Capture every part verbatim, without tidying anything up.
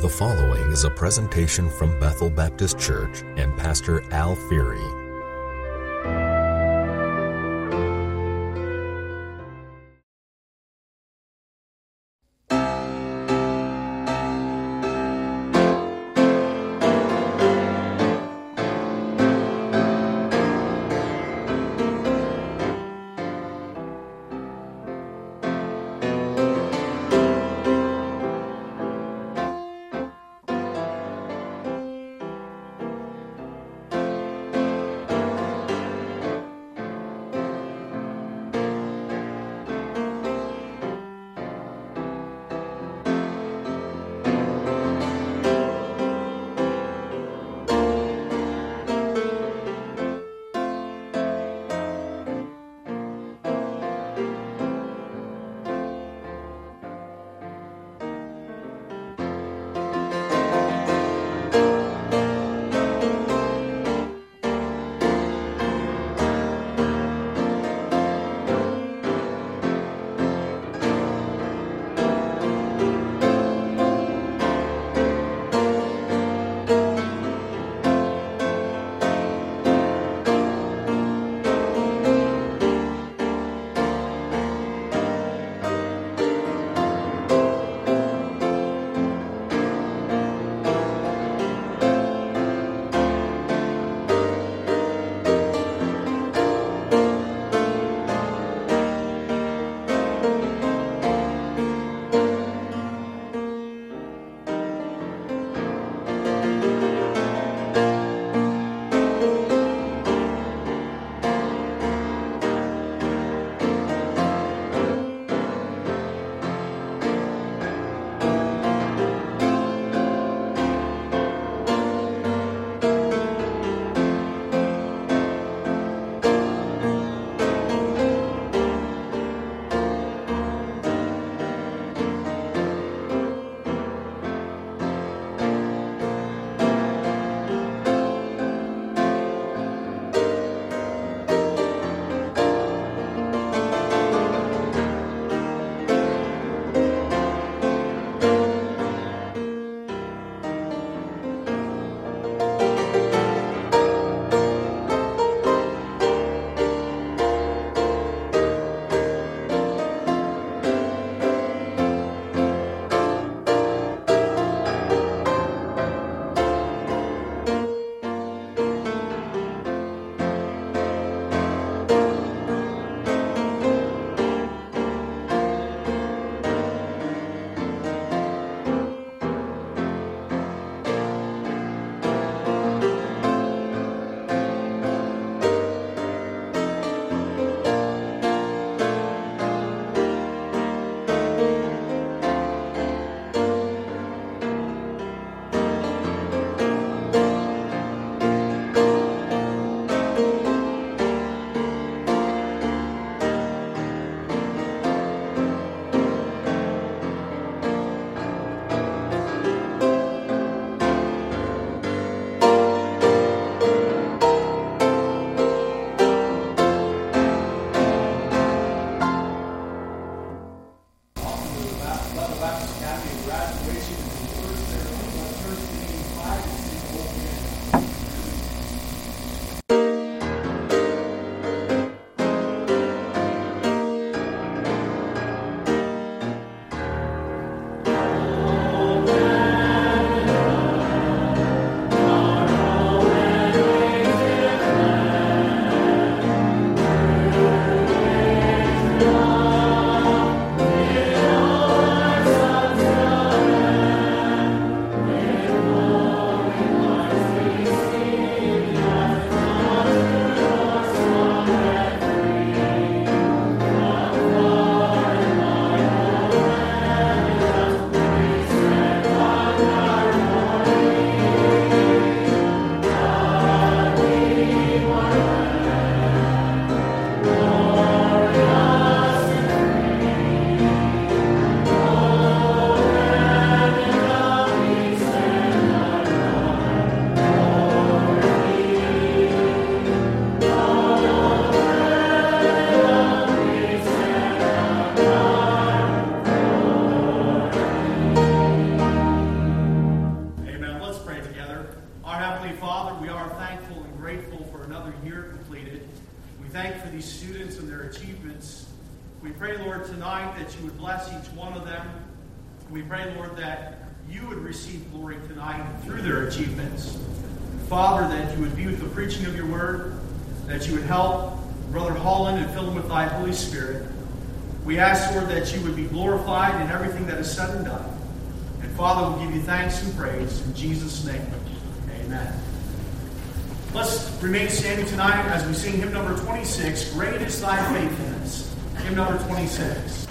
The following is a presentation from Bethel Baptist Church and Pastor Al Feary. Our Heavenly Father, we are thankful and grateful for another year completed. We thank you for these students and their achievements. We pray, Lord, tonight that you would bless each one of them. We pray, Lord, that you would receive glory tonight through their achievements. Father, that you would be with the preaching of your word, that you would help Brother Holland and fill him with thy Holy Spirit. We ask, Lord, that you would be glorified in everything that is said and done. And Father, we'll give you thanks and praise in Jesus' name. Amen. Let's remain standing tonight as we sing hymn number twenty-six, Great is Thy Faithfulness. Hymn number twenty-six.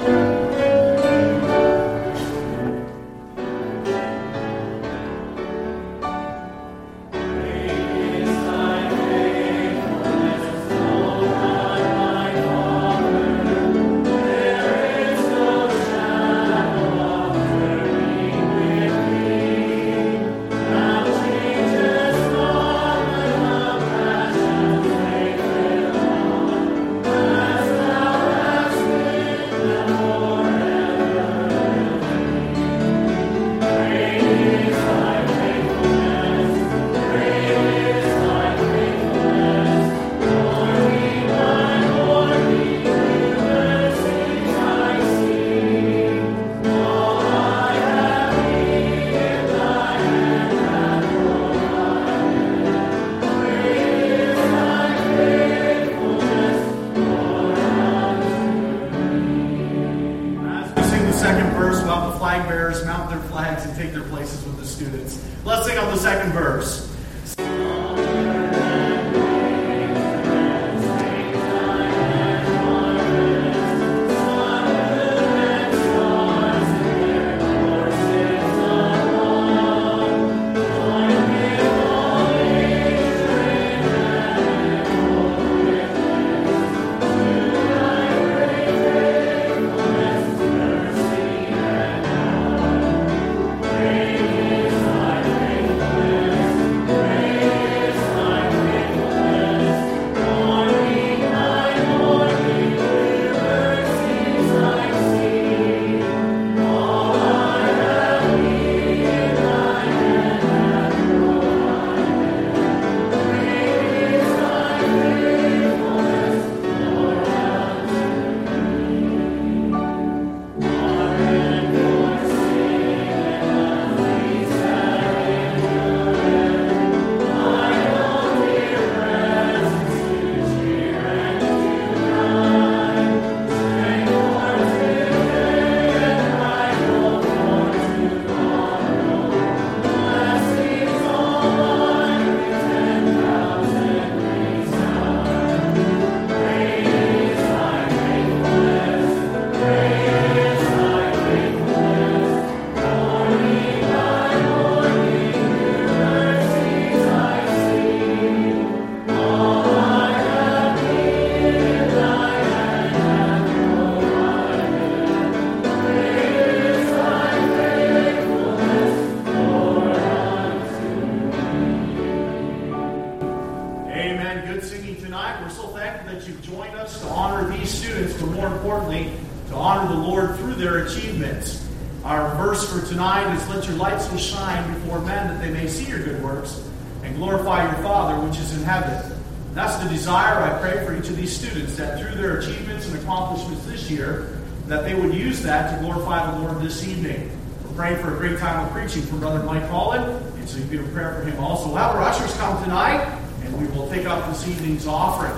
That they would use that to glorify the Lord this evening. We're praying for a great time of preaching from Brother Mike Holland, and so you can be a prayer for him also. We'll have our ushers come tonight, and we will take up this evening's offering.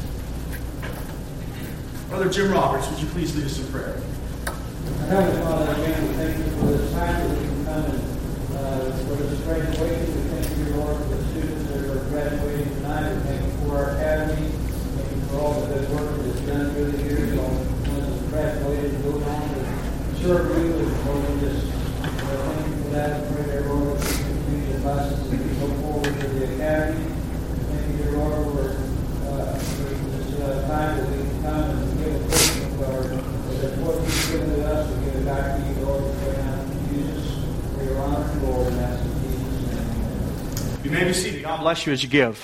Brother Jim Roberts, would you please lead us in prayer? Heavenly Father, again, we thank you for this time that we can come and uh, for this graduation. We thank you, Lord, for the students that are graduating tonight. We thank you for our academy. Thank you for all the good work that is done through the years. Graduated and goes on to serve you, and Lord, we just uh, thank you for that. And pray, dear Lord, that you continue to bless us as we go forward to the academy. Thank you, dear Lord, for, uh, for this uh, time that we can come and give a portion of our, that what you've given to us, we give it back to you, Lord. We pray now to use us for your honor and glory, and that's in Jesus' name. You may be seated. God bless you as you give.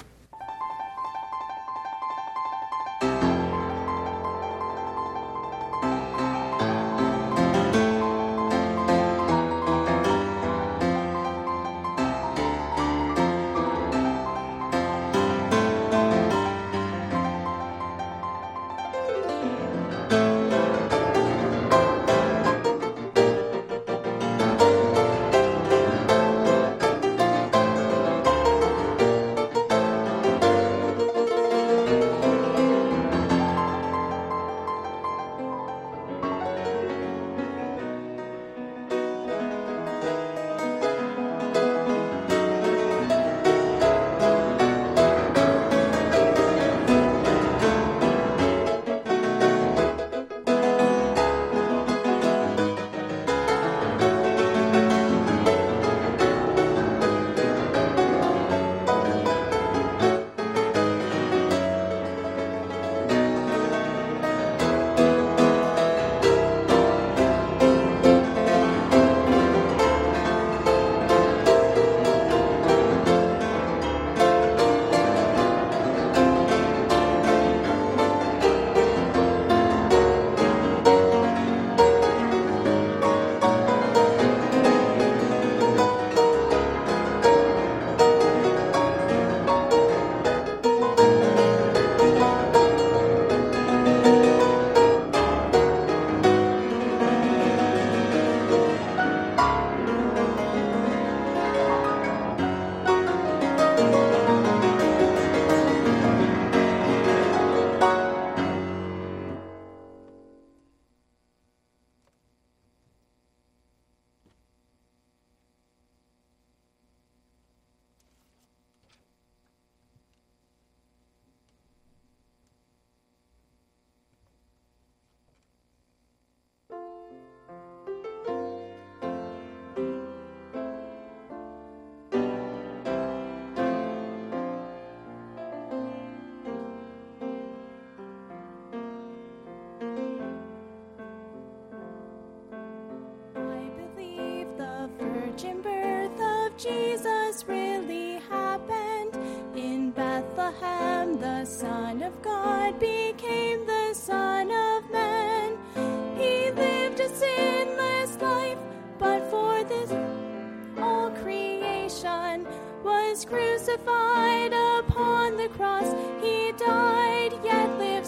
Jesus really happened. In Bethlehem, the Son of God became the Son of Man. He lived a sinless life, but for this all creation was crucified upon the cross. He died, yet lives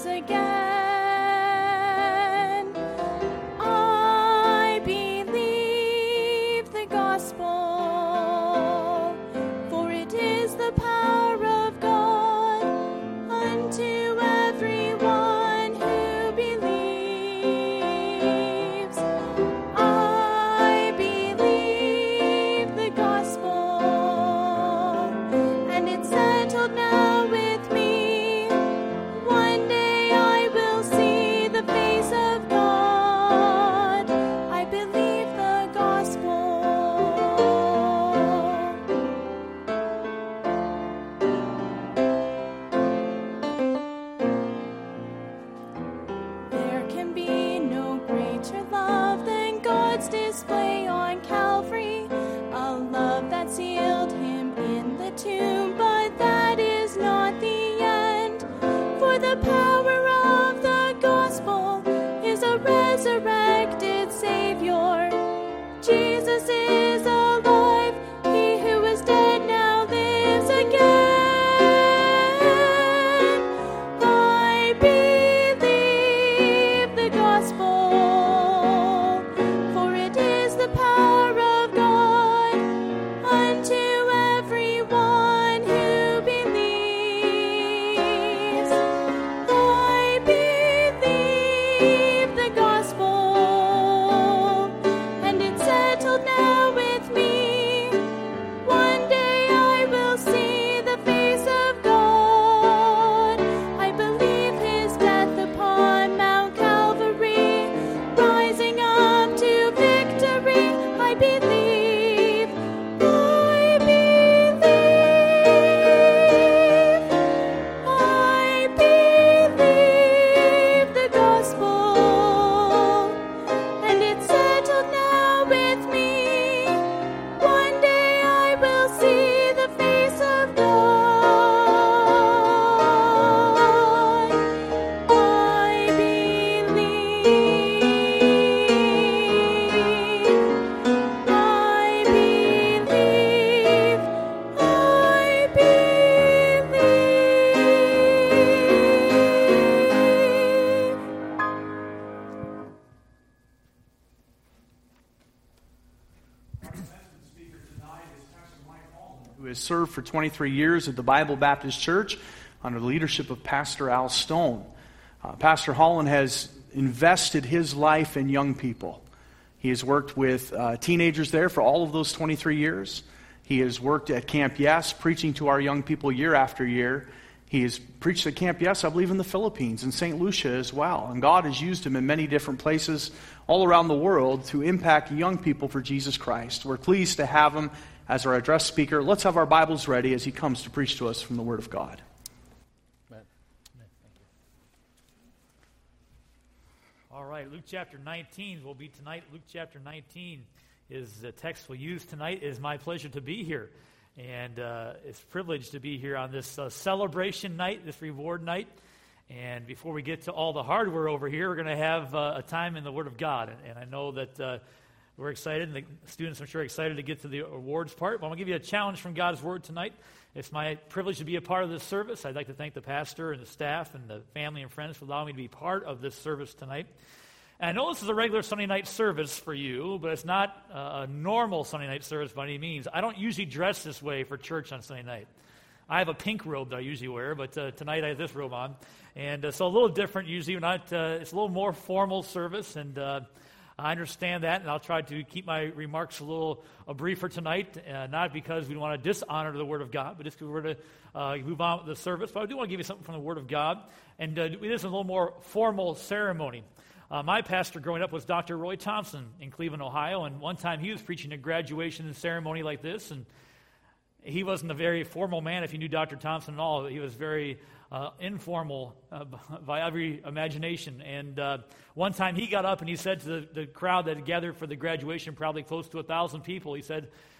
again. I believe the gospel, for it is the power of God unto everyone who believes. I believe the gospel, and it's settled now with me. One day I will see the face of God. I believe the gospel. There can be no greater love than God's display on Calvary, a love that sealed him in the tomb, but that is not the end. For the power of the gospel is a resurrected Savior. Jesus is alive. He who was dead now lives again. I believe the gospel, for it is the power of God unto everyone who believes. I believe the gospel, and it's settled now with me. One day I will see the face of God. I believe his death upon Mount Calvary, rising up to victory. I believe, I believe, I believe the gospel, and it's settled now with me. One day I will see the face of God. I believe, I believe, I believe. Speaker tonight is Pastor Mike Holland, who has served for twenty-three years at the Bible Baptist Church under the leadership of Pastor Al Stone. Uh, Pastor Holland has invested his life in young people. He has worked with uh, teenagers there for all of those twenty-three years. He has worked at Camp Yes, preaching to our young people year after year. He has preached at Camp Yes, I believe, in the Philippines and Saint Lucia as well. And God has used him in many different places all around the world to impact young people for Jesus Christ. We're pleased to have him as our address speaker. Let's have our Bibles ready as he comes to preach to us from the Word of God. All right, Luke chapter nineteen will be tonight. Luke chapter nineteen is the text we'll use tonight. It is my pleasure to be here. And uh, it's a privilege to be here on this uh, celebration night, this reward night. And before we get to all the hardware over here, we're going to have uh, a time in the Word of God. And, and I know that uh, we're excited, and the students, I'm sure, are excited to get to the awards part. But I'm going to give you a challenge from God's Word tonight. It's my privilege to be a part of this service. I'd like to thank the pastor and the staff and the family and friends for allowing me to be part of this service tonight. And I know this is a regular Sunday night service for you, but it's not uh, a normal Sunday night service by any means. I don't usually dress this way for church on Sunday night. I have a pink robe that I usually wear, but uh, tonight I have this robe on. And uh, so a little different usually. Not, uh, it's a little more formal service, and uh, I understand that, and I'll try to keep my remarks a little uh, briefer tonight, uh, not because we want to dishonor the Word of God, but just because we're going to uh, move on with the service. But I do want to give you something from the Word of God, and uh, it is a little more formal ceremony. Uh, my pastor growing up was Doctor Roy Thompson in Cleveland, Ohio, and one time he was preaching a graduation ceremony like this, and he wasn't a very formal man if you knew Doctor Thompson at all. He was very uh, informal uh, by every imagination. And uh, one time he got up and he said to the, the crowd that had gathered for the graduation, probably close to a thousand people, he said,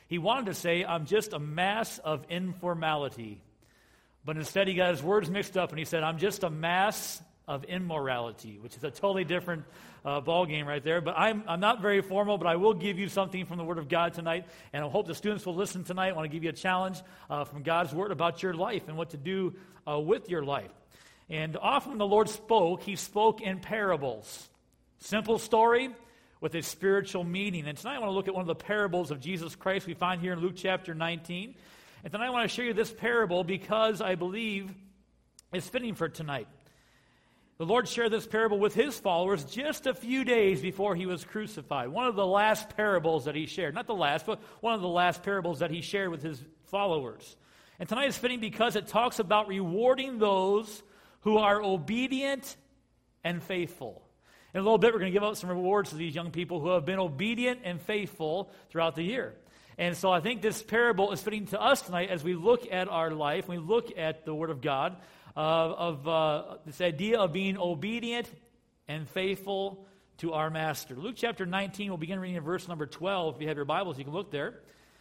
He wanted to say, I'm just a mass of informality. But instead he got his words mixed up and he said, I'm just a mass of immorality, which is a totally different uh, ballgame right there. But I'm, I'm not very formal, but I will give you something from the Word of God tonight. And I hope the students will listen tonight. I want to give you a challenge uh, from God's Word about your life and what to do uh, with your life. And often when the Lord spoke, he spoke in parables. Simple story with a spiritual meaning. And tonight I want to look at one of the parables of Jesus Christ we find here in Luke chapter nineteen. And tonight I want to show you this parable because I believe it's fitting for tonight. The Lord shared this parable with his followers just a few days before he was crucified. One of the last parables that he shared. Not the last, but one of the last parables that he shared with his followers. And tonight is fitting because it talks about rewarding those who are obedient and faithful. In a little bit, we're going to give out some rewards to these young people who have been obedient and faithful throughout the year. And so I think this parable is fitting to us tonight as we look at our life, we look at the Word of God, uh, of uh, this idea of being obedient and faithful to our Master. Luke chapter nineteen, we'll begin reading in verse number twelve. If you have your Bibles, you can look there.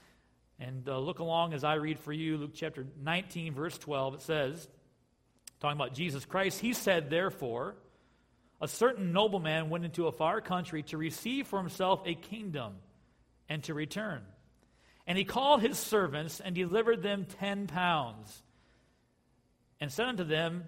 And uh, look along as I read for you. Luke chapter nineteen, verse twelve, it says, talking about Jesus Christ, he said, therefore, a certain nobleman went into a far country to receive for himself a kingdom and to return. And he called his servants and delivered them ten pounds and said unto them,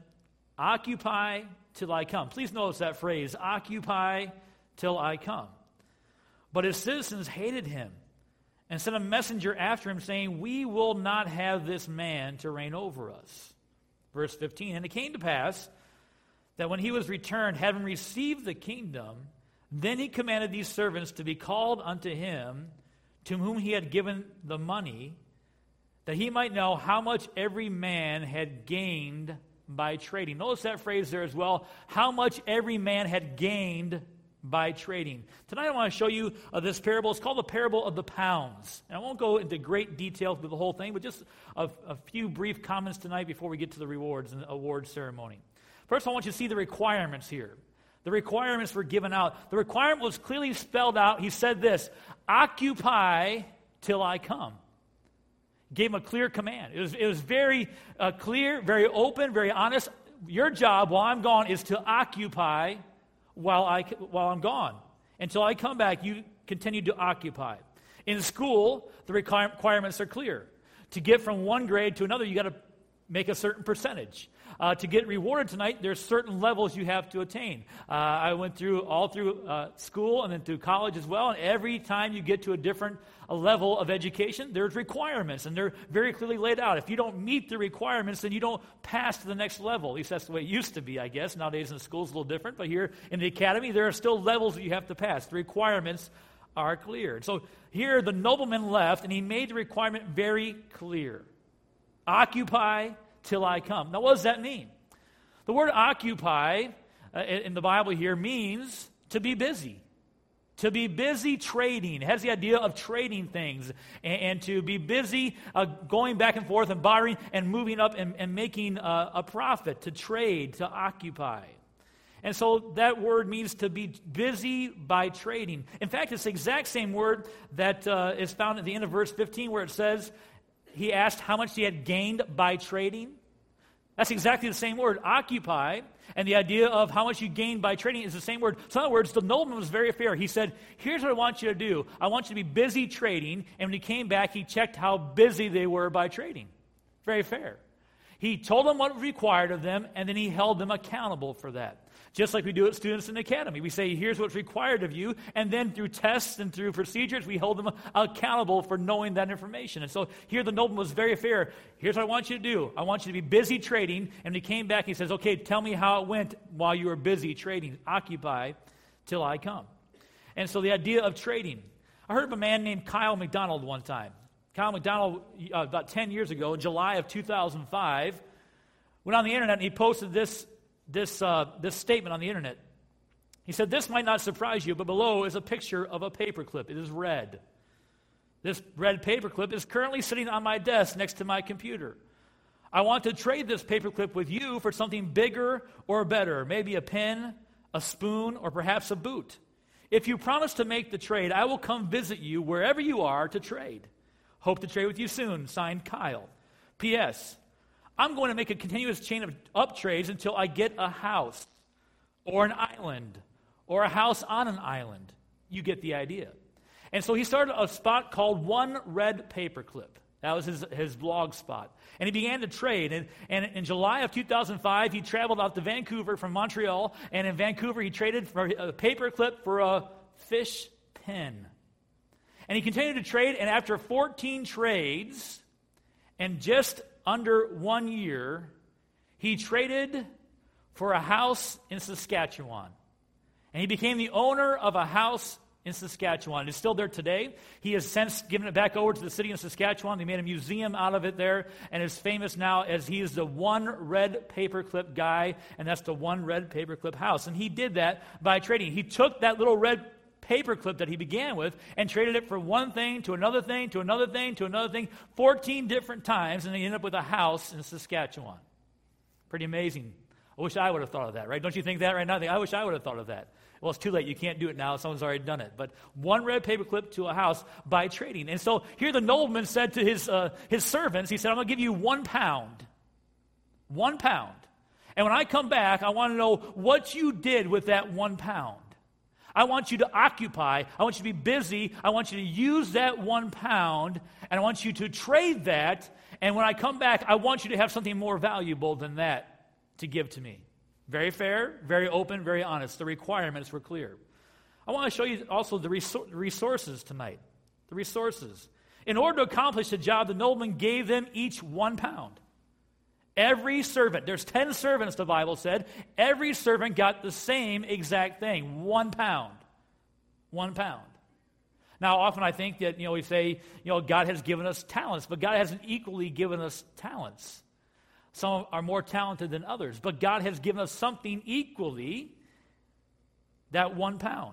occupy till I come. Please notice that phrase, occupy till I come. But his citizens hated him and sent a messenger after him saying, we will not have this man to reign over us. Verse fifteen, and it came to pass that when he was returned, having received the kingdom, then he commanded these servants to be called unto him, to whom he had given the money, that he might know how much every man had gained by trading. Notice that phrase there as well, how much every man had gained by trading. Tonight I want to show you uh, this parable. It's called the parable of the pounds. And I won't go into great detail through the whole thing, but just a, a few brief comments tonight before we get to the rewards and the award ceremony. First, I want you to see the requirements here. The requirements were given out. The requirement was clearly spelled out. He said this, occupy till I come. Gave him a clear command. It was, it was very uh, clear, very open, very honest. Your job while I'm gone is to occupy while, I, while I'm gone. Until I come back, you continue to occupy. In school, the requirements are clear. To get from one grade to another, you got to make a certain percentage. Uh, to get rewarded tonight, there's certain levels you have to attain. Uh, I went through all through uh, school and then through college as well, and every time you get to a different a level of education, there's requirements, and they're very clearly laid out. If you don't meet the requirements, then you don't pass to the next level. At least that's the way it used to be, I guess. Nowadays in the school it's a little different, but here in the academy, there are still levels that you have to pass. The requirements are clear. So here the nobleman left, and he made the requirement very clear. Occupy till I come. Now, what does that mean? The word occupy uh, in the Bible here means to be busy. To be busy trading. It has the idea of trading things and, and to be busy uh, going back and forth and borrowing and moving up and, and making uh, a profit, to trade, to occupy. And so that word means to be busy by trading. In fact, it's the exact same word that uh, is found at the end of verse fifteen where it says, he asked how much he had gained by trading. That's exactly the same word, occupy, and the idea of how much you gain by trading is the same word. So in other words, the nobleman was very fair. He said, here's what I want you to do. I want you to be busy trading, and when he came back, he checked how busy they were by trading. Very fair. He told them what was required of them, and then he held them accountable for that. Just like we do at students in the academy. We say, here's what's required of you, and then through tests and through procedures, we hold them accountable for knowing that information. And so here the nobleman was very fair. Here's what I want you to do. I want you to be busy trading. And he came back and he says, okay, tell me how it went while you were busy trading. Occupy till I come. And so the idea of trading. I heard of a man named Kyle McDonald one time. Kyle McDonald, uh, about ten years ago, in July of two thousand five, went on the internet and he posted this This uh, this statement on the internet. He said, this might not surprise you, but below is a picture of a paperclip. It is red. This red paperclip is currently sitting on my desk next to my computer. I want to trade this paperclip with you for something bigger or better, maybe a pen, a spoon, or perhaps a boot. If you promise to make the trade, I will come visit you wherever you are to trade. Hope to trade with you soon. Signed, Kyle. P S. I'm going to make a continuous chain of up trades until I get a house or an island or a house on an island. You get the idea. And so he started a spot called One Red Paperclip. That was his, his blog spot. And he began to trade. And, and in July of two thousand five, he traveled out to Vancouver from Montreal. And in Vancouver, he traded for a paperclip for a fish pen. And he continued to trade. And after fourteen trades and just under one year, he traded for a house in Saskatchewan. And he became the owner of a house in Saskatchewan. It's still there today. He has since given it back over to the city of Saskatchewan. They made a museum out of it there, and is famous now as he is the One Red Paperclip guy, and that's the One Red Paperclip house. And he did that by trading. He took that little red paperclip that he began with and traded it for one thing to another thing to another thing to another thing fourteen different times, and he ended up with a house in Saskatchewan. Pretty amazing. I wish I would have thought of that, right? Don't you think that right now? I wish I would have thought of that. Well, it's too late. You can't do it now. Someone's already done it. But one red paperclip to a house by trading. And so here the nobleman said to his uh, his servants, he said, I'm going to give you one pound. One pound. And when I come back, I want to know what you did with that one pound. I want you to occupy. I want you to be busy. I want you to use that one pound, and I want you to trade that. And when I come back, I want you to have something more valuable than that to give to me. Very fair, very open, very honest. The requirements were clear. I want to show you also the resources tonight. The resources. In order to accomplish the job, the nobleman gave them each one pound. Every servant, there's ten servants, the Bible said. Every servant got the same exact thing, one pound. One pound. Now, often I think that, you know, we say, you know, God has given us talents, but God hasn't equally given us talents. Some are more talented than others, but God has given us something equally, that one pound.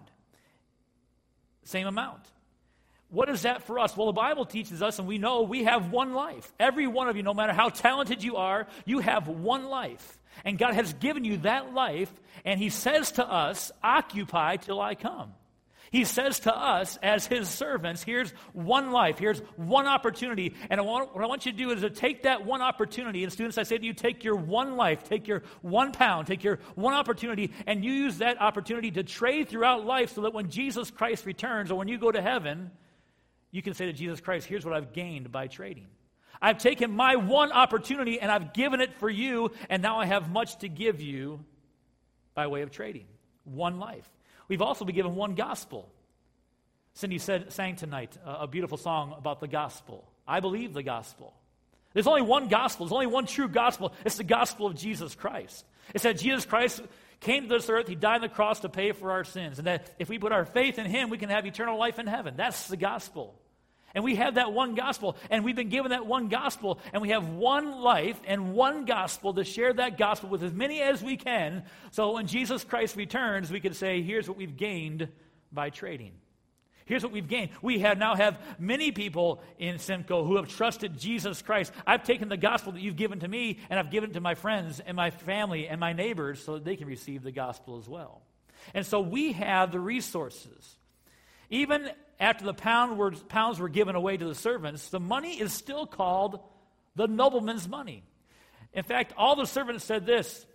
Same amount. What is that for us? Well, the Bible teaches us, and we know we have one life. Every one of you, no matter how talented you are, you have one life. And God has given you that life, and He says to us, occupy till I come. He says to us as His servants, here's one life, here's one opportunity. And I want, what I want you to do is to take that one opportunity. And students, I say to you, take your one life, take your one pound, take your one opportunity, and you use that opportunity to trade throughout life so that when Jesus Christ returns or when you go to heaven, you can say to Jesus Christ, here's what I've gained by trading. I've taken my one opportunity and I've given it for you, and now I have much to give you by way of trading. One life. We've also been given one gospel. Cindy said, sang tonight uh, a beautiful song about the gospel. I believe the gospel. There's only one gospel. There's only one true gospel. It's the gospel of Jesus Christ. It's that Jesus Christ came to this earth. He died on the cross to pay for our sins. And that if we put our faith in Him, we can have eternal life in heaven. That's the gospel. And we have that one gospel, and we've been given that one gospel, and we have one life and one gospel to share that gospel with as many as we can, so when Jesus Christ returns, we can say, here's what we've gained by trading. Here's what we've gained. We have now have many people in Simcoe who have trusted Jesus Christ. I've taken the gospel that you've given to me, and I've given it to my friends and my family and my neighbors so that they can receive the gospel as well. And so we have the resources. Even after the pound were, pounds were given away to the servants, the money is still called the nobleman's money. In fact, all the servants said this,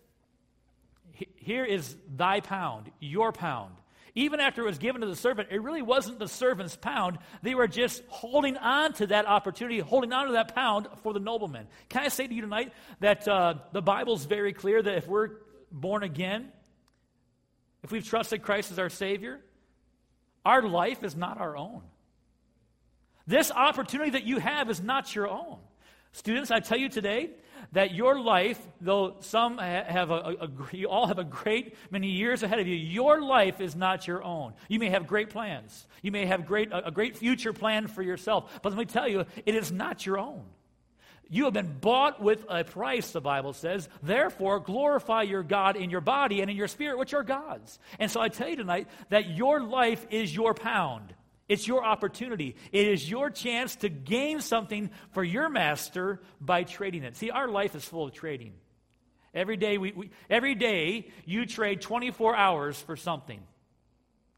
here is thy pound, your pound. Even after it was given to the servant, it really wasn't the servant's pound. They were just holding on to that opportunity, holding on to that pound for the nobleman. Can I say to you tonight that uh, the Bible's very clear that if we're born again, if we've trusted Christ as our Savior, our life is not our own. This opportunity that you have is not your own. Students, I tell you today that your life, though some have a, a, a, you all have a great many years ahead of you, your life is not your own. You may have great plans. You may have great a, a great future plan for yourself. But let me tell you, it is not your own. You have been bought with a price, the Bible says. Therefore, glorify your God in your body and in your spirit, which are God's. And so I tell you tonight that your life is your pound. It's your opportunity. It is your chance to gain something for your master by trading it. See, our life is full of trading. Every day, we, we, every day you trade twenty-four hours for something.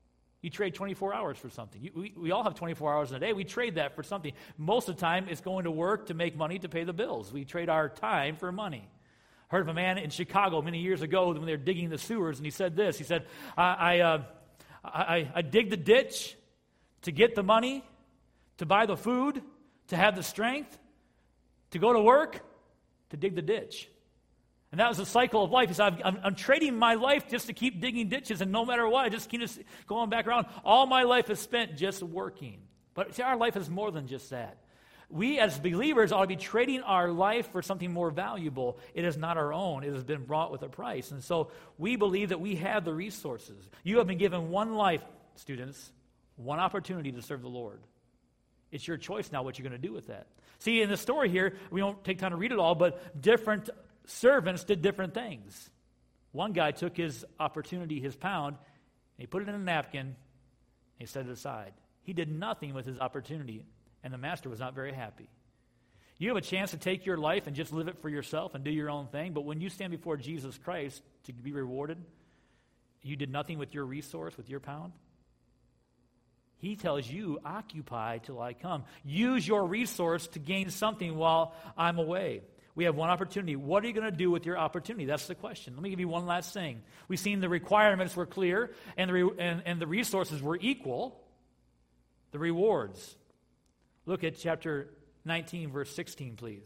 You trade twenty-four hours for something. You, we, we all have twenty-four hours in a day. We trade that for something. Most of the time, it's going to work to make money to pay the bills. We trade our time for money. I heard of a man in Chicago many years ago when they were digging the sewers, and he said this. He said, I, I, uh, I, I dig the ditch to get the money, to buy the food, to have the strength, to go to work, to dig the ditch. And that was the cycle of life. He said, I'm, I'm trading my life just to keep digging ditches, and no matter what, I just keep going back around. All my life is spent just working. But see, our life is more than just that. We as believers ought to be trading our life for something more valuable. It is not our own. It has been bought with a price. And so we believe that we have the resources. You have been given one life, students, one opportunity to serve the Lord. It's your choice now what you're going to do with that. See, in the story here, we don't take time to read it all, but different servants did different things. One guy took his opportunity, his pound, and he put it in a napkin, and he set it aside. He did nothing with his opportunity, and the master was not very happy. You have a chance to take your life and just live it for yourself and do your own thing, but when you stand before Jesus Christ to be rewarded, you did nothing with your resource, with your pound. He tells you, occupy till I come. Use your resource to gain something while I'm away. We have one opportunity. What are you going to do with your opportunity? That's the question. Let me give you one last thing. We've seen the requirements were clear, and the, re- and, and the resources were equal. The rewards. Look at chapter nineteen, verse sixteen, please.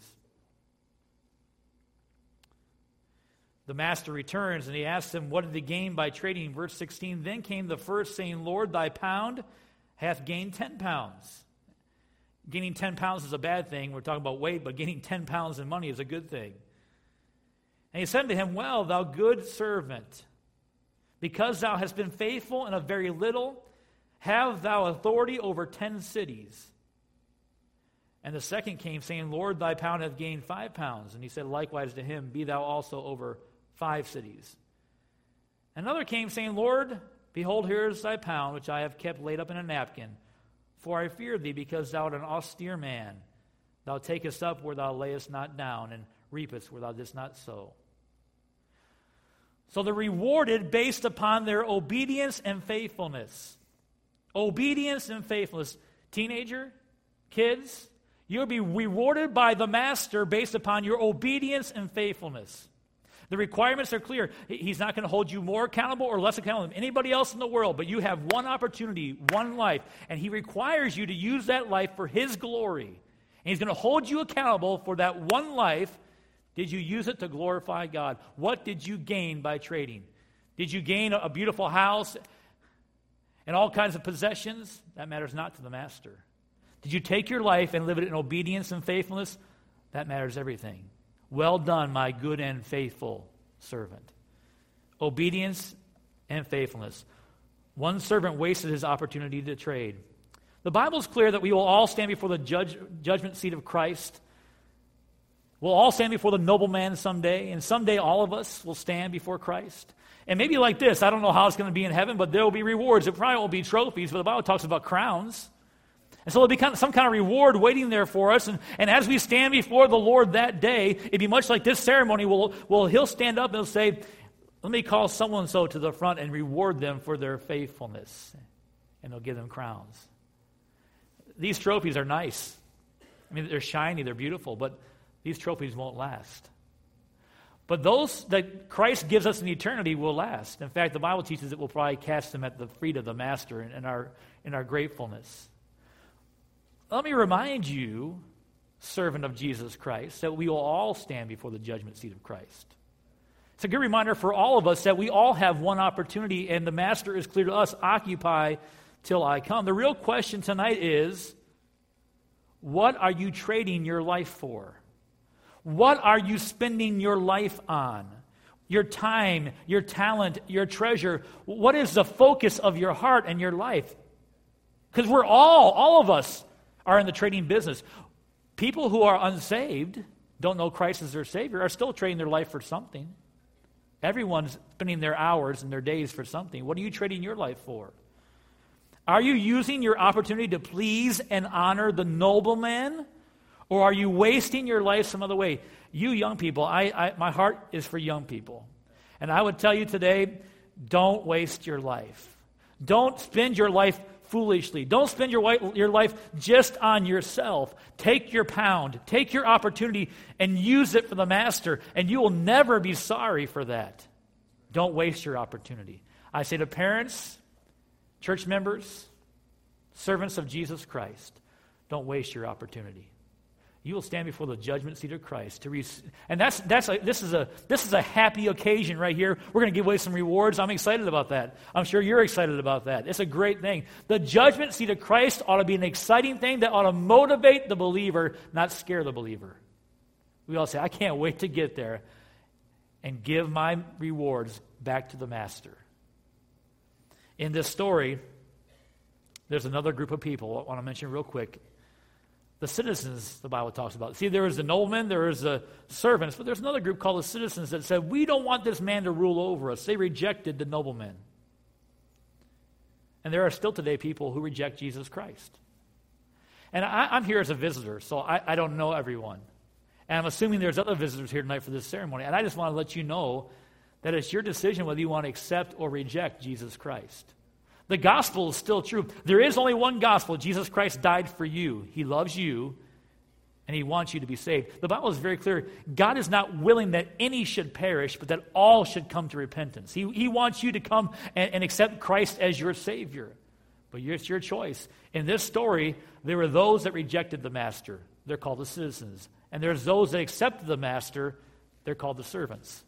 The master returns, and he asks him, what did he gain by trading? Verse sixteen, then came the first, saying, Lord, thy pound hath gained ten pounds. Gaining ten pounds is a bad thing. We're talking about weight, but gaining ten pounds in money is a good thing. And he said to him, well, thou good servant, because thou hast been faithful in a very little, have thou authority over ten cities. And the second came, saying, Lord, thy pound hath gained five pounds. And he said likewise to him, be thou also over five cities. Another came, saying, Lord, behold, here is thy pound, which I have kept laid up in a napkin. For I fear thee, because thou art an austere man. Thou takest up where thou layest not down, and reapest where thou didst not sow. So they're rewarded based upon their obedience and faithfulness. Obedience and faithfulness. Teenager, kids, you'll be rewarded by the master based upon your obedience and faithfulness. The requirements are clear. He's not going to hold you more accountable or less accountable than anybody else in the world, but you have one opportunity, one life, and he requires you to use that life for his glory. And he's going to hold you accountable for that one life. Did you use it to glorify God? What did you gain by trading? Did you gain a beautiful house and all kinds of possessions? That matters not to the master. Did you take your life and live it in obedience and faithfulness? That matters everything. Well done, my good and faithful servant. Obedience and faithfulness. One servant wasted his opportunity to trade. The Bible is clear that we will all stand before the judge, judgment seat of Christ. We'll all stand before the nobleman someday, and someday all of us will stand before Christ. And maybe like this, I don't know how it's going to be in heaven, but there will be rewards. It probably won't be trophies, but the Bible talks about crowns. And so there'll be kind of some kind of reward waiting there for us. And, and as we stand before the Lord that day, it'd be much like this ceremony. Well, well, he'll stand up and he'll say, let me call so-and-so to the front and reward them for their faithfulness. And he'll give them crowns. These trophies are nice. I mean, they're shiny, they're beautiful, but these trophies won't last. But those that Christ gives us in eternity will last. In fact, the Bible teaches that we'll probably cast them at the feet of the Master in, in our in our gratefulness. Let me remind you, servant of Jesus Christ, that we will all stand before the judgment seat of Christ. It's a good reminder for all of us that we all have one opportunity, and the Master is clear to us, occupy till I come. The real question tonight is, what are you trading your life for? What are you spending your life on? Your time, your talent, your treasure. What is the focus of your heart and your life? Because we're all, all of us, are in the trading business. People who are unsaved, don't know Christ as their Savior, are still trading their life for something. Everyone's spending their hours and their days for something. What are you trading your life for? Are you using your opportunity to please and honor the nobleman? Or are you wasting your life some other way? You young people, I, I my heart is for young people. And I would tell you today, don't waste your life. Don't spend your life foolishly. Don't spend your, wi- your life just on yourself. Take your pound, take your opportunity, and use it for the master, and you will never be sorry for that. Don't waste your opportunity. I say to parents, church members, servants of Jesus Christ, don't waste your opportunity. You will stand before the judgment seat of Christ to receive, and that's that's a, this is a this is a happy occasion right here. We're going to give away some rewards. I'm excited about that. I'm sure you're excited about that. It's a great thing. The judgment seat of Christ ought to be an exciting thing that ought to motivate the believer, not scare the believer. We all say, "I can't wait to get there and give my rewards back to the master." In this story, there's another group of people I want to mention real quick. The citizens, the Bible talks about. See, there was the noblemen, there was the servants, but there's another group called the citizens that said, we don't want this man to rule over us. They rejected the noblemen. And there are still today people who reject Jesus Christ. And I, I'm here as a visitor, so I, I don't know everyone. And I'm assuming there's other visitors here tonight for this ceremony. And I just want to let you know that it's your decision whether you want to accept or reject Jesus Christ. The gospel is still true. There is only one gospel. Jesus Christ died for you. He loves you, and he wants you to be saved. The Bible is very clear. God is not willing that any should perish, but that all should come to repentance. He, he wants you to come and, and accept Christ as your Savior. But it's your choice. In this story, there were those that rejected the master. They're called the citizens. And there's those that accepted the master. They're called the servants.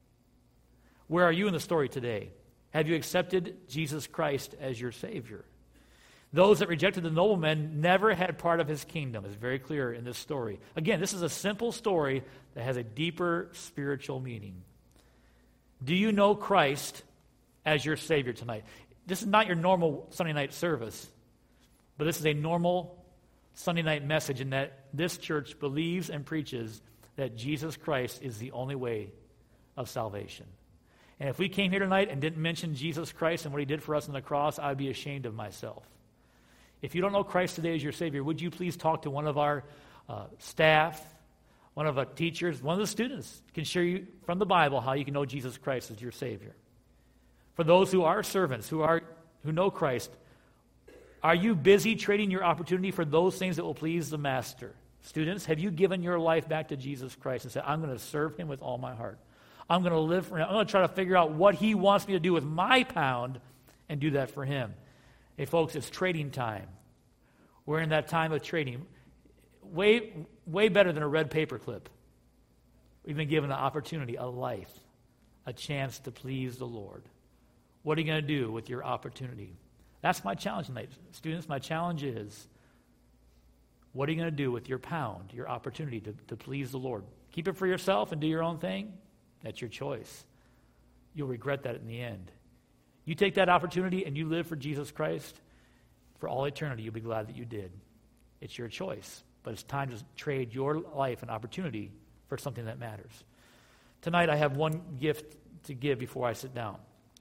Where are you in the story today? Have you accepted Jesus Christ as your Savior? Those that rejected the nobleman never had part of his kingdom. It's very clear in this story. Again, this is a simple story that has a deeper spiritual meaning. Do you know Christ as your Savior tonight? This is not your normal Sunday night service, but this is a normal Sunday night message in that this church believes and preaches that Jesus Christ is the only way of salvation. And if we came here tonight and didn't mention Jesus Christ and what he did for us on the cross, I'd be ashamed of myself. If you don't know Christ today as your Savior, would you please talk to one of our uh, staff, one of our teachers, one of the students can share you from the Bible how you can know Jesus Christ as your Savior. For those who are servants, who are who know Christ, are you busy trading your opportunity for those things that will please the master? Students, have you given your life back to Jesus Christ and said, I'm going to serve him with all my heart? I'm going to live for him. I'm going to try to figure out what he wants me to do with my pound and do that for him. Hey, folks, it's trading time. We're in that time of trading. Way, way better than a red paper clip. We've been given an opportunity, a life, a chance to please the Lord. What are you going to do with your opportunity? That's my challenge tonight. Students, my challenge is, what are you going to do with your pound, your opportunity to, to please the Lord? Keep it for yourself and do your own thing? That's your choice. You'll regret that in the end. You take that opportunity and you live for Jesus Christ for all eternity, you'll be glad that you did. It's your choice. But it's time to trade your life and opportunity for something that matters. Tonight I have one gift to give before I sit down.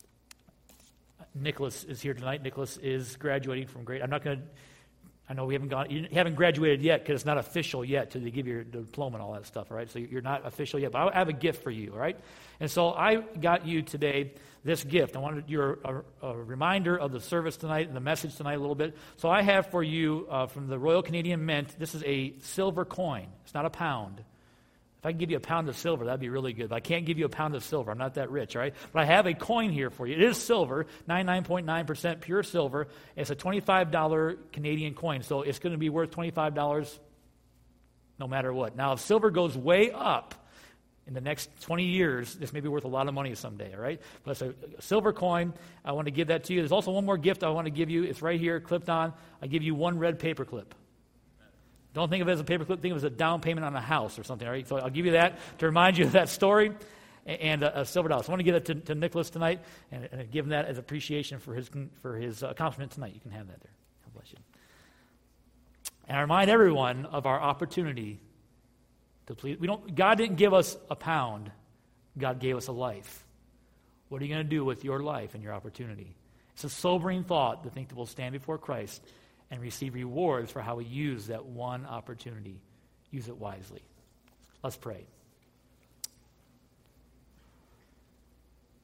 Nicholas is here tonight. Nicholas is graduating from grade. I'm not going to, I know we haven't gone, you haven't graduated yet because it's not official yet till they give you your diploma and all that stuff, all right? So you're not official yet, but I have a gift for you, all right? And so I got you today this gift. I wanted your a, a reminder of the service tonight and the message tonight a little bit. So I have for you uh, from the Royal Canadian Mint, this is a silver coin. It's not a pound. If I can give you a pound of silver, that'd be really good. But I can't give you a pound of silver. I'm not that rich, all right? But I have a coin here for you. It is silver, ninety-nine point nine percent pure silver. It's a twenty-five dollars Canadian coin, so it's going to be worth twenty-five dollars no matter what. Now, if silver goes way up in the next twenty years, this may be worth a lot of money someday, all right? But it's a, a silver coin. I want to give that to you. There's also one more gift I want to give you. It's right here, clipped on. I give you one red paper clip. Don't think of it as a paperclip. Think of it as a down payment on a house or something, all right? So I'll give you that to remind you of that story and a, a silver dollar. So I want to give that to, to Nicholas tonight and, and give him that as appreciation for his for his accomplishment tonight. You can have that there. God bless you. And I remind everyone of our opportunity to please. We don't. God didn't give us a pound. God gave us a life. What are you going to do with your life and your opportunity? It's a sobering thought to think that we'll stand before Christ and receive rewards for how we use that one opportunity. Use it wisely. Let's pray.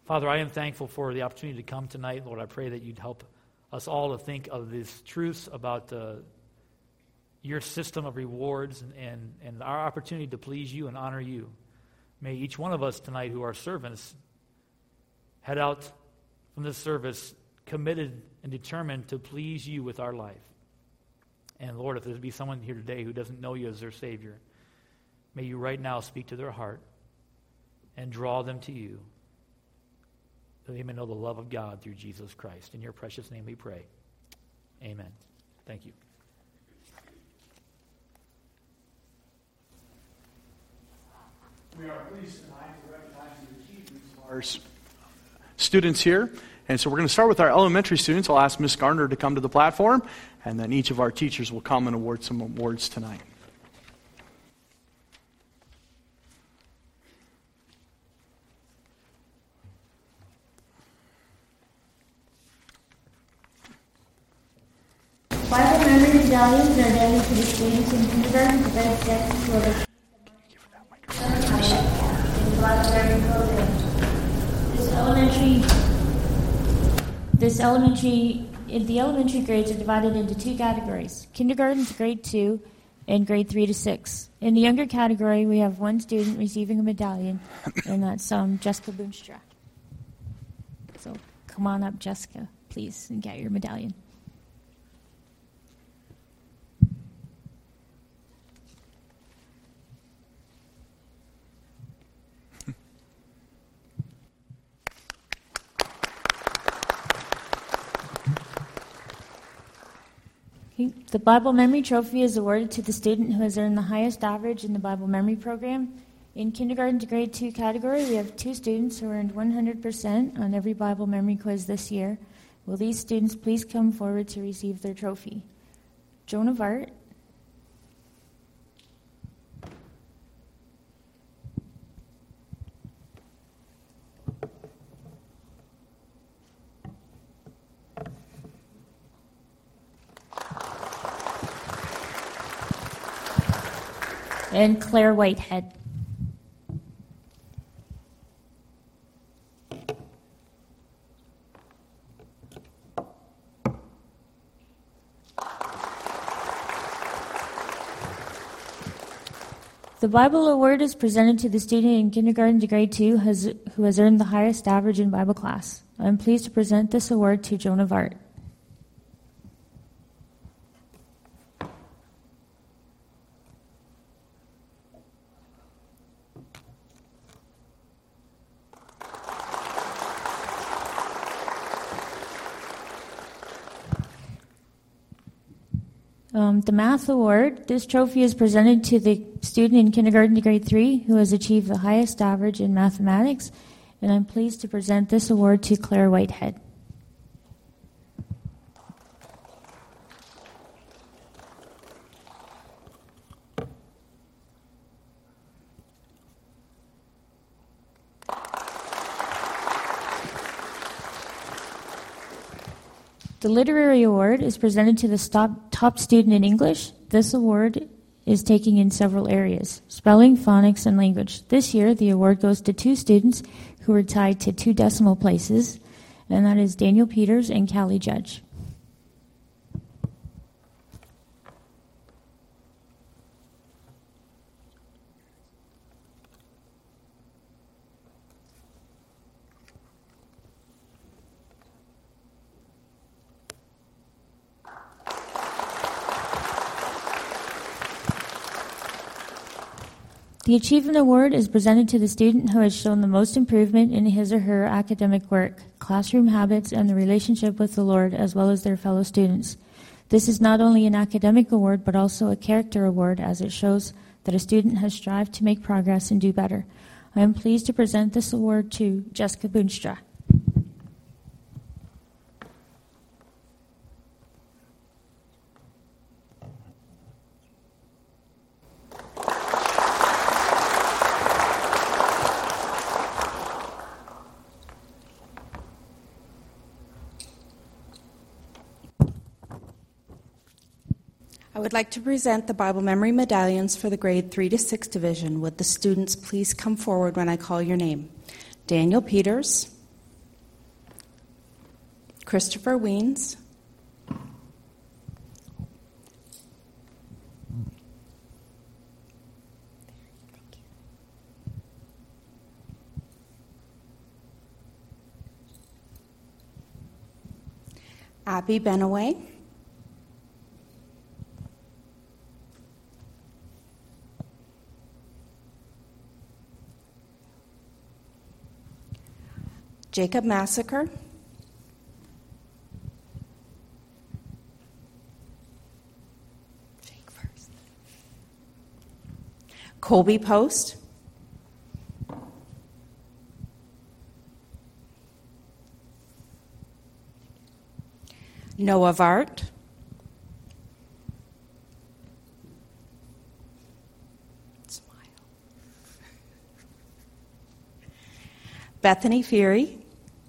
Father, I am thankful for the opportunity to come tonight. Lord, I pray that you'd help us all to think of these truths about uh, your system of rewards and, and, and our opportunity to please you and honor you. May each one of us tonight who are servants head out from this service committed and determined to please you with our life. And Lord, if there be someone here today who doesn't know you as their Savior, may you right now speak to their heart and draw them to you, that they may know the love of God through Jesus Christ. In your precious name we pray. Amen. Thank you. We are pleased tonight to recognize the achievements of our students here. And so we're going to start with our elementary students. I'll ask Miz Garner to come to the platform, and then each of our teachers will come and award some awards tonight. Bible memory medallions are available to the students in kindergarten to grade six who are in the Bible memory program. This elementary, this elementary, in the elementary grades are divided into two categories: kindergarten to grade two, and grade three to six. In the younger category, we have one student receiving a medallion, and that's um, Jessica Boonstra. So come on up, Jessica, please, and get your medallion. The Bible Memory Trophy is awarded to the student who has earned the highest average in the Bible Memory program. In kindergarten to grade two category, we have two students who earned one hundred percent on every Bible Memory quiz this year. Will these students please come forward to receive their trophy? Joan of Arc, and Claire Whitehead. The Bible Award is presented to the student in kindergarten to grade two has, who has earned the highest average in Bible class. I am pleased to present this award to Joan of Arc. Um, the Math Award, this trophy is presented to the student in kindergarten to grade three who has achieved the highest average in mathematics, and I'm pleased to present this award to Claire Whitehead. The Literary Award is presented to the stop, top student in English. This award is taking in several areas: spelling, phonics, and language. This year, the award goes to two students who were tied to two decimal places, and that is Daniel Peters and Callie Judge. The Achievement Award is presented to the student who has shown the most improvement in his or her academic work, classroom habits, and the relationship with the Lord, as well as their fellow students. This is not only an academic award, but also a character award, as it shows that a student has strived to make progress and do better. I am pleased to present this award to Jessica Boonstra. I would like to present the Bible Memory Medallions for the grade three to six division. Would the students please come forward when I call your name? Daniel Peters, Christopher Weens, Abby Benaway, Jacob Massacre, Jake first. Colby Post, Noah Vart, smile, Bethany Fury,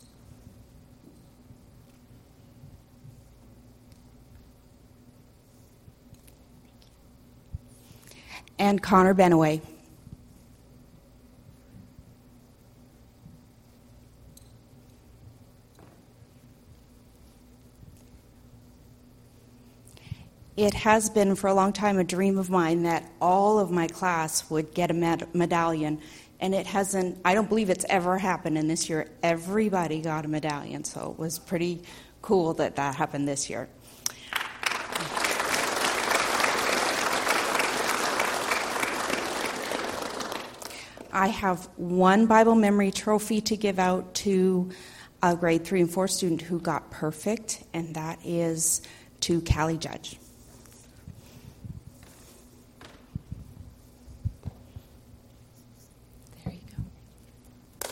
and Connor Benaway. It has been for a long time a dream of mine that all of my class would get a med- medallion, and it hasn't, I don't believe it's ever happened, and this year everybody got a medallion, so it was pretty cool that that happened this year. I have one Bible memory trophy to give out to a grade three and four student who got perfect, and that is to Callie Judge. There you go.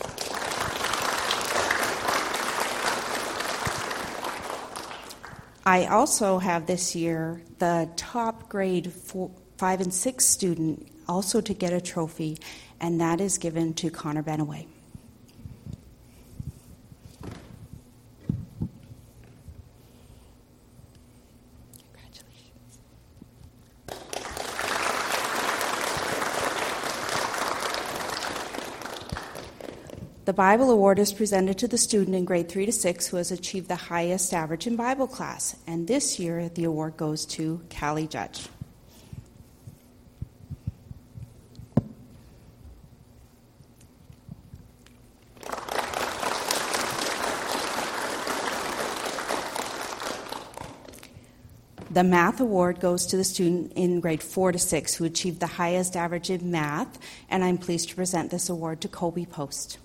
I also have this year the top grade four, five and six student also to get a trophy, and that is given to Connor Benaway. Congratulations. The Bible Award is presented to the student in grade three to six who has achieved the highest average in Bible class, and this year the award goes to Callie Judge. The Math Award goes to the student in grade four to six who achieved the highest average in math, and I'm pleased to present this award to Colby Post.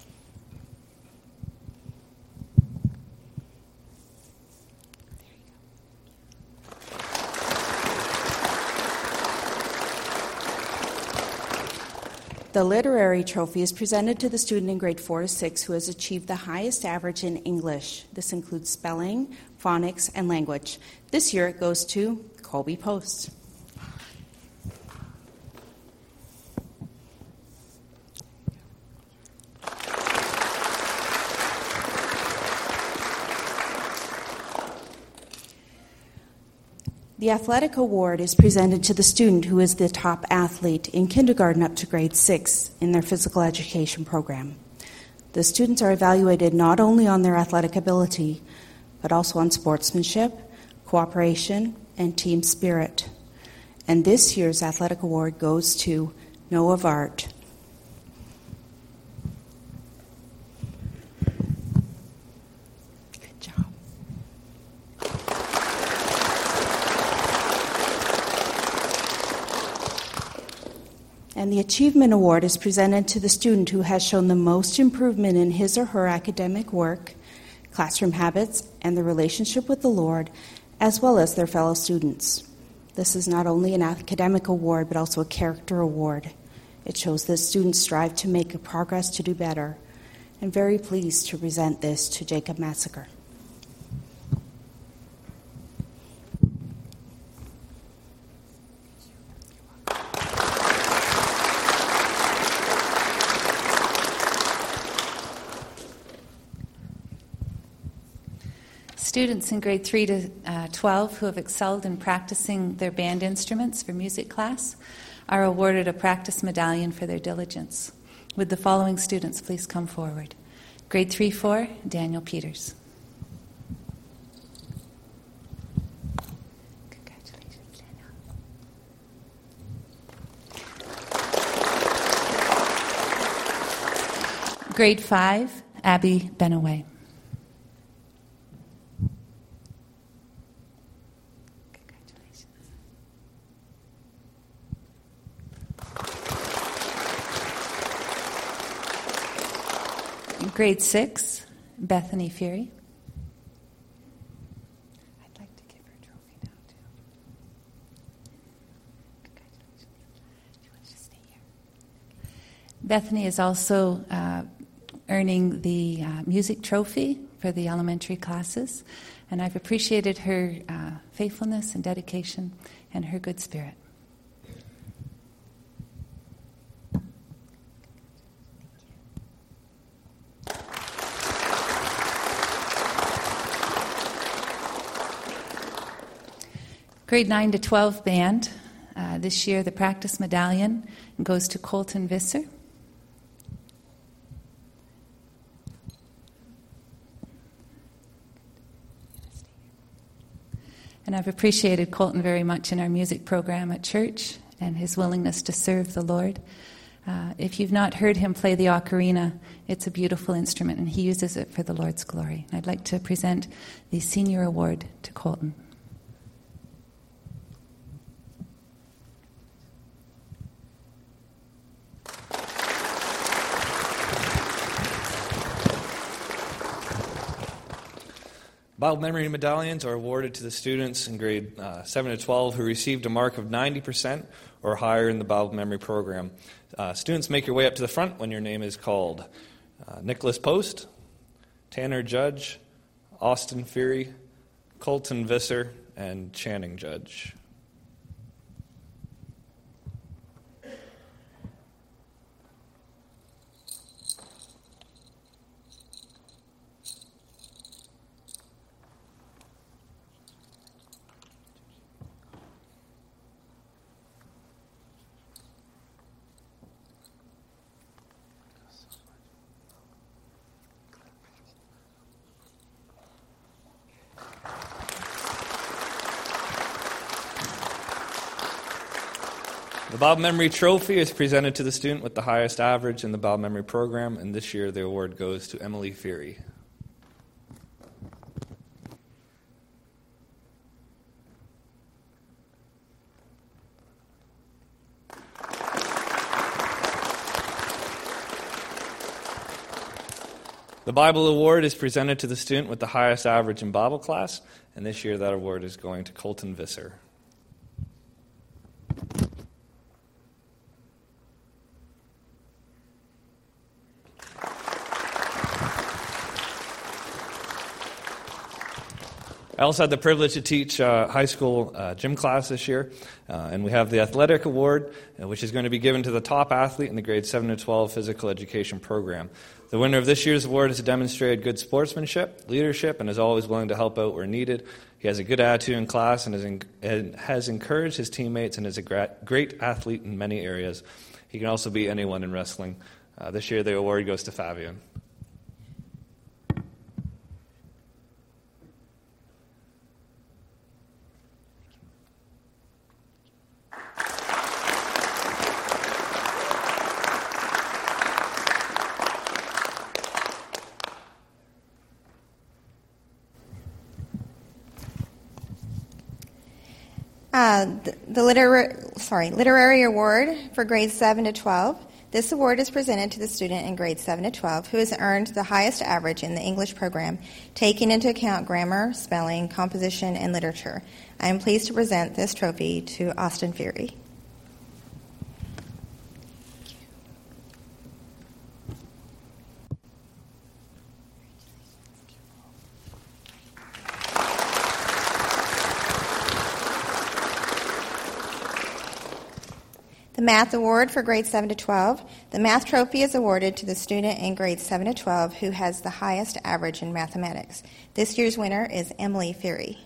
The Literary Trophy is presented to the student in grade four to six who has achieved the highest average in English. This includes spelling, phonics, and language. This year it goes to Colby Post. The Athletic Award is presented to the student who is the top athlete in kindergarten up to grade six in their physical education program. The students are evaluated not only on their athletic ability, but also on sportsmanship, cooperation, and team spirit. And this year's Athletic Award goes to Noah Vart. Good job. And the Achievement Award is presented to the student who has shown the most improvement in his or her academic work, classroom habits, and the relationship with the Lord, as well as their fellow students. This is not only an academic award, but also a character award. It shows that students strive to make a progress to do better. I'm very pleased to present this to Jacob Massacre. Students in grade three to uh, twelve who have excelled in practicing their band instruments for music class are awarded a practice medallion for their diligence. Would the following students please come forward? Grade three four, Daniel Peters. Grade five, Abby Benaway. Grade six, Bethany Fury. I'd like to give her a trophy now, too. Congratulations. Do you want to just stay here? Bethany is also uh, earning the uh, music trophy for the elementary classes, and I've appreciated her uh, faithfulness and dedication and her good spirit. Grade nine to twelve band. Uh, this year, the practice medallion goes to Colton Visser. And I've appreciated Colton very much in our music program at church and his willingness to serve the Lord. Uh, if you've not heard him play the ocarina, it's a beautiful instrument, and he uses it for the Lord's glory. I'd like to present the senior award to Colton. Bible memory medallions are awarded to the students in grade uh, seven to twelve who received a mark of ninety percent or higher in the Bible memory program. Uh, students, make your way up to the front when your name is called. Uh, Nicholas Post, Tanner Judge, Austin Fury, Colton Visser, and Channing Judge. The Bible Memory Trophy is presented to the student with the highest average in the Bible Memory program, and this year the award goes to Emily Fury. The Bible Award is presented to the student with the highest average in Bible class, and this year that award is going to Colton Visser. I also had the privilege to teach uh, high school uh, gym class this year, uh, and we have the Athletic Award, uh, which is going to be given to the top athlete in the grade seven to twelve physical education program. The winner of this year's award has demonstrated good sportsmanship, leadership, and is always willing to help out where needed. He has a good attitude in class and, is in, and has encouraged his teammates and is a gra- great athlete in many areas. He can also beat anyone in wrestling. Uh, this year the award goes to Fabian. Uh, the the literary, sorry, literary award for grades seven to twelve. This award is presented to the student in grades seven to twelve who has earned the highest average in the English program, taking into account grammar, spelling, composition, and literature. I am pleased to present this trophy to Austin Fury. The Math Award for grades seven to twelve. The Math Trophy is awarded to the student in grades seven to twelve who has the highest average in mathematics. This year's winner is Emily Fury.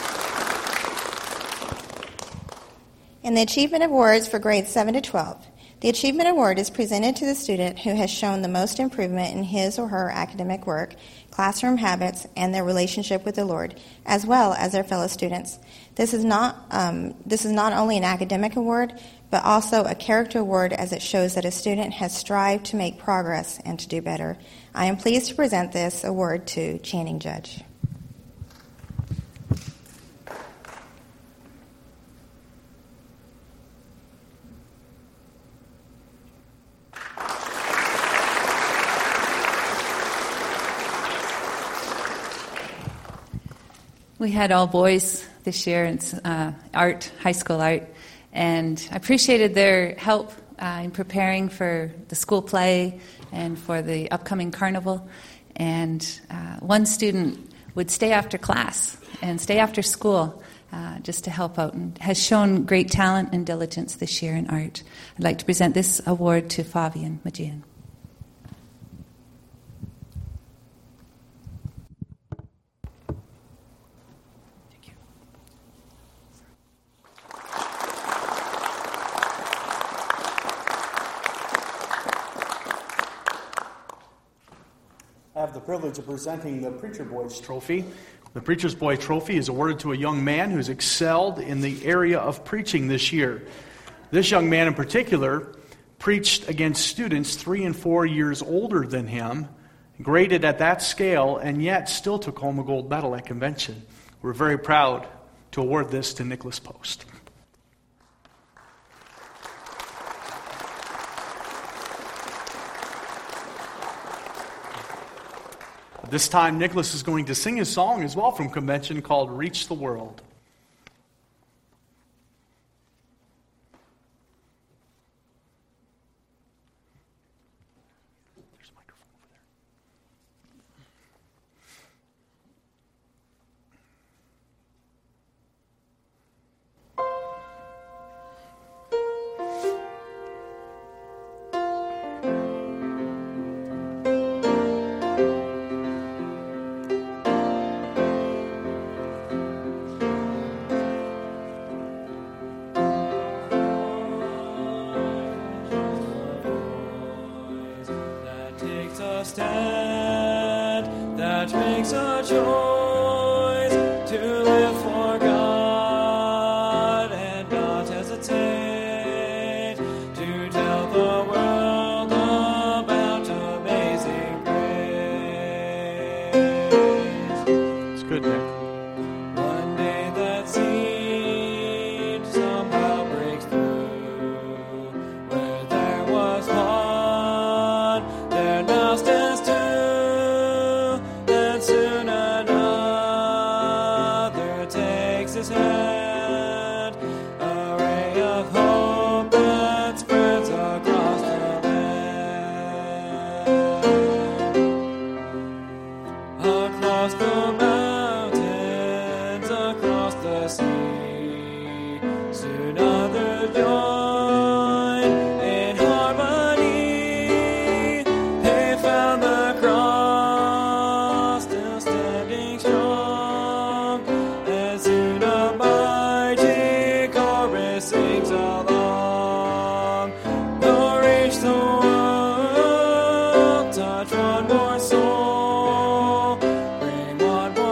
And the Achievement Awards for grades seven to twelve. The Achievement Award is presented to the student who has shown the most improvement in his or her academic work, classroom habits, and their relationship with the Lord, as well as their fellow students. This is not um, this is not only an academic award, but also a character award, as it shows that a student has strived to make progress and to do better. I am pleased to present this award to Channing Judge. We had all boys this year in uh, art, high school art, and I appreciated their help uh, in preparing for the school play and for the upcoming carnival. And uh, one student would stay after class and stay after school uh, just to help out, and has shown great talent and diligence this year in art. I'd like to present this award to Fabian Majian. I have the privilege of presenting the Preacher Boys Trophy. The Preacher's Boy Trophy is awarded to a young man who's excelled in the area of preaching this year. This young man in particular preached against students three and four years older than him, graded at that scale, and yet still took home a gold medal at convention. We're very proud to award this to Nicholas Post. This time, Nicholas is going to sing his song as well from convention called Reach the World. There's a microphone over there. Stand that makes a choice to live for God and not hesitate to tell the world about amazing grace. It's good, Nick. One day that seed somehow breaks through. Where there was one, there now stands two. Then soon another takes his hand. A ray of hope that spreads across the land. Across the mountains, across the sea, soon others join in harmony. They found the cross still standing strong, and soon a mighty chorus sings along. Go reach the world, touch one more soul, bring one more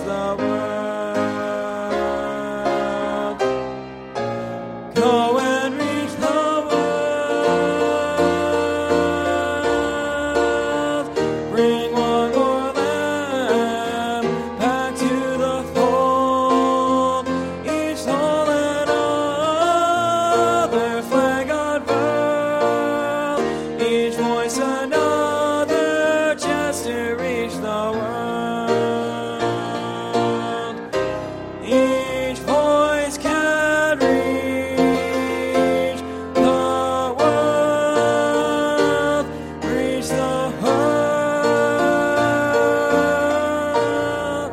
the world. Go and reach the world. Bring one more lamb back to the fold. Each soul and other flag unfurled. Each voice another chance to reach the world. Each voice can reach the world. Reach the world.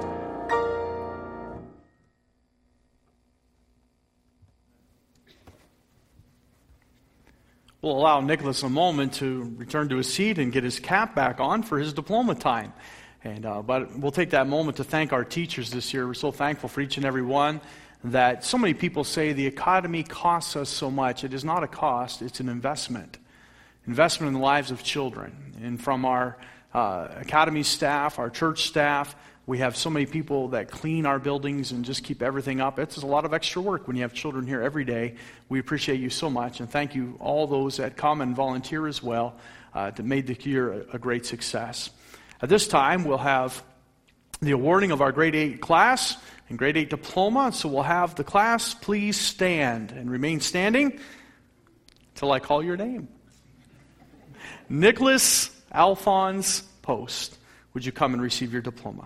We'll allow Nicholas a moment to return to his seat and get his cap back on for his diploma time. And uh, but we'll take that moment to thank our teachers this year. We're so thankful for each and every one. That so many people say the academy costs us so much. It is not a cost, it's an investment. Investment in the lives of children. And from our uh, academy staff, our church staff, we have so many people that clean our buildings and just keep everything up. It's a lot of extra work when you have children here every day. We appreciate you so much, and thank you all those that come and volunteer as well uh, that made the year a, a great success. At this time, we'll have the awarding of our grade eight class and grade eight diploma. So we'll have the class please stand and remain standing till I call your name. Nicholas Alphonse Post, would you come and receive your diploma?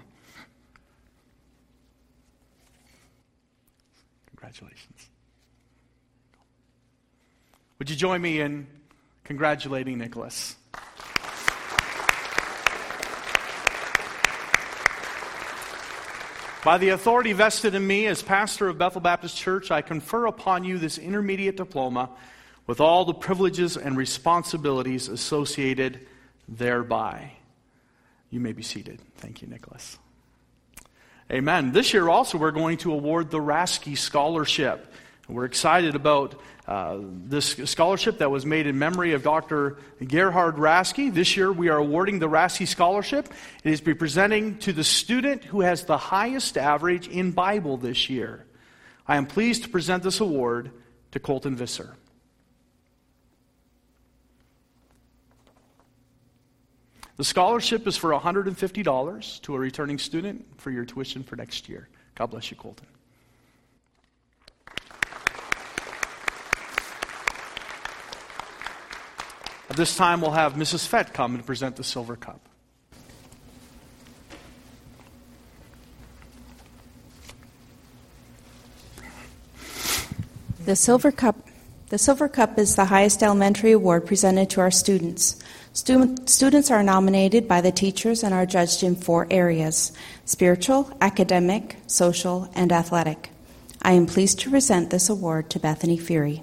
Congratulations. Would you join me in congratulating Nicholas? By the authority vested in me as pastor of Bethel Baptist Church, I confer upon you this intermediate diploma with all the privileges and responsibilities associated thereby. You may be seated. Thank you, Nicholas. Amen. This year also we're going to award the Rasky Scholarship. We're excited about uh, this scholarship that was made in memory of Doctor Gerhard Rasky. This year we are awarding the Rasky Scholarship. It is be presenting to the student who has the highest average in Bible this year. I am pleased to present this award to Colton Visser. The scholarship is for one hundred fifty dollars to a returning student for your tuition for next year. God bless you, Colton. At this time, we'll have Missus Fett come and present the silver cup. The Silver Cup The Silver Cup is the highest elementary award presented to our students. Stu- students are nominated by the teachers and are judged in four areas: spiritual, academic, social, and athletic. I am pleased to present this award to Bethany Fury.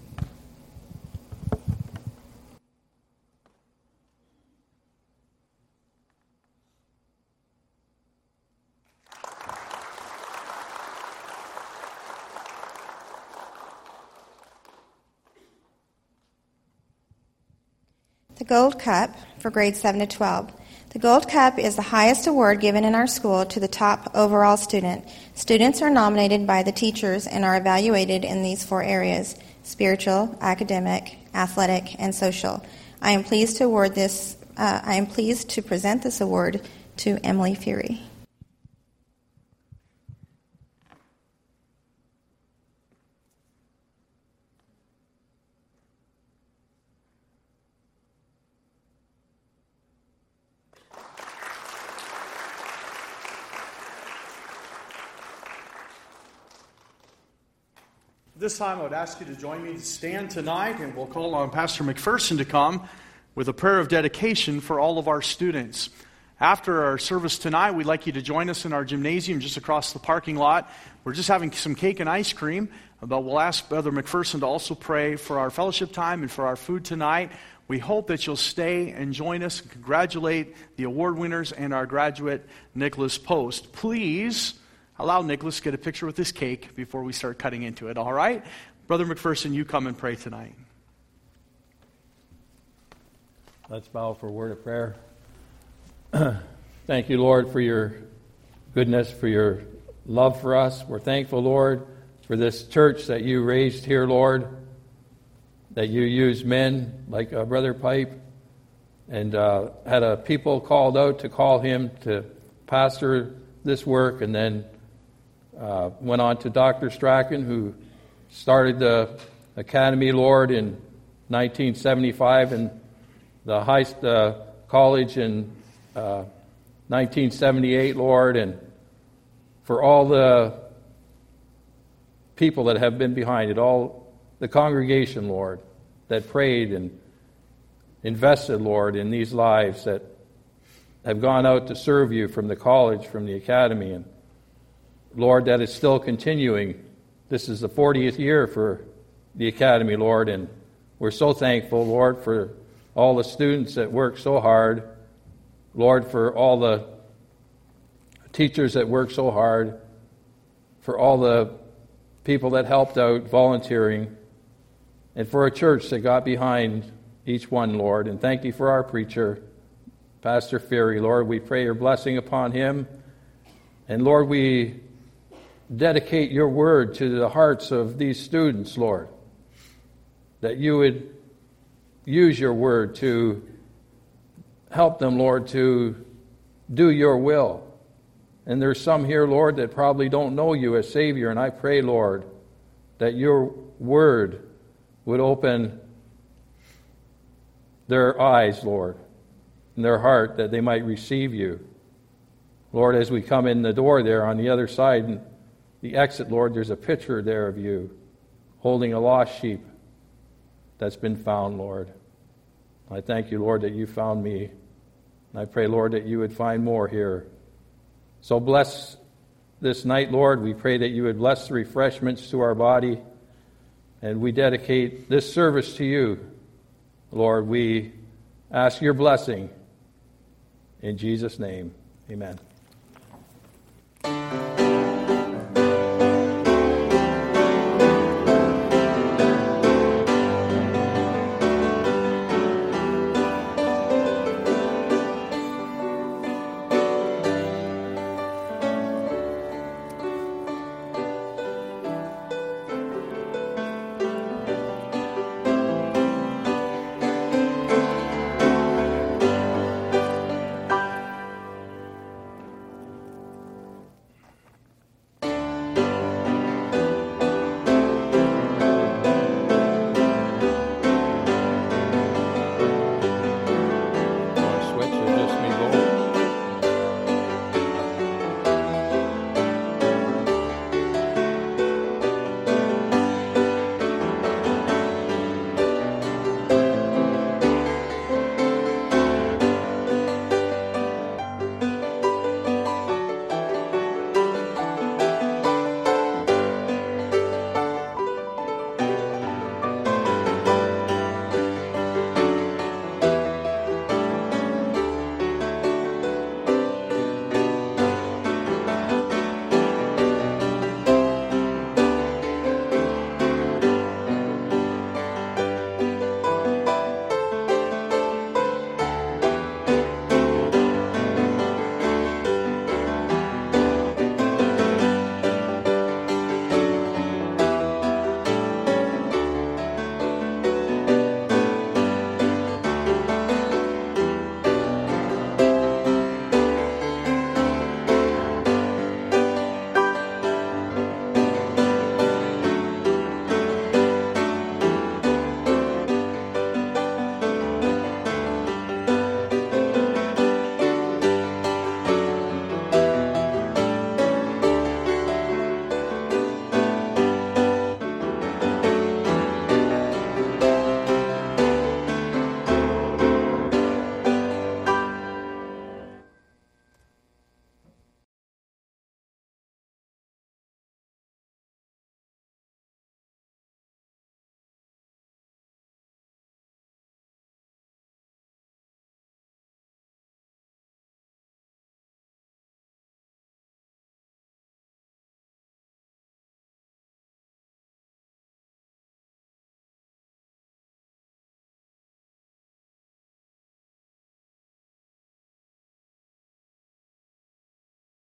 The Gold Cup for grades seven to twelve. The Gold Cup is the highest award given in our school to the top overall student. Students are nominated by the teachers and are evaluated in these four areas: spiritual, academic, athletic, and social. I am pleased to award this. Uh, I am pleased to present this award to Emily Fury. This time I would ask you to join me to stand tonight, and we'll call on Pastor McPherson to come with a prayer of dedication for all of our students. After our service tonight, we'd like you to join us in our gymnasium just across the parking lot. We're just having some cake and ice cream, but we'll ask Brother McPherson to also pray for our fellowship time and for our food tonight. We hope that you'll stay and join us and congratulate the award winners and our graduate, Nicholas Post. Please allow Nicholas to get a picture with this cake before we start cutting into it, all right? Brother McPherson, you come and pray tonight. Let's bow for a word of prayer. Thank you, Lord, for your goodness, for your love for us. We're thankful, Lord, for this church that you raised here, Lord, that you used men like uh, Brother Pipe and uh, had a people called out to call him to pastor this work, and then uh, went on to Doctor Strachan, who started the academy, Lord, in nineteen seventy-five, and the high uh, college in uh, nineteen seventy-eight, Lord, and for all the people that have been behind it, all the congregation, Lord, that prayed and invested, Lord, in these lives that have gone out to serve you from the college, from the academy, and Lord, that is still continuing. This is the fortieth year for the academy, Lord, and we're so thankful, Lord, for all the students that work so hard, Lord, for all the teachers that work so hard, for all the people that helped out volunteering, and for a church that got behind each one, Lord. And thank you for our preacher, Pastor Ferry, Lord. We pray your blessing upon him. And Lord, we dedicate your word to the hearts of these students, Lord, that you would use your word to help them, Lord, to do your will. And there's some here, Lord, that probably don't know you as Savior, and I pray, Lord, that your word would open their eyes, Lord, and their heart, that they might receive you. Lord, as we come in the door there on the other side, and the exit, Lord, there's a picture there of you holding a lost sheep that's been found, Lord. I thank you, Lord, that you found me. And I pray, Lord, that you would find more here. So bless this night, Lord. We pray that you would bless the refreshments to our body. And we dedicate this service to you, Lord. We ask your blessing. In Jesus' name, amen.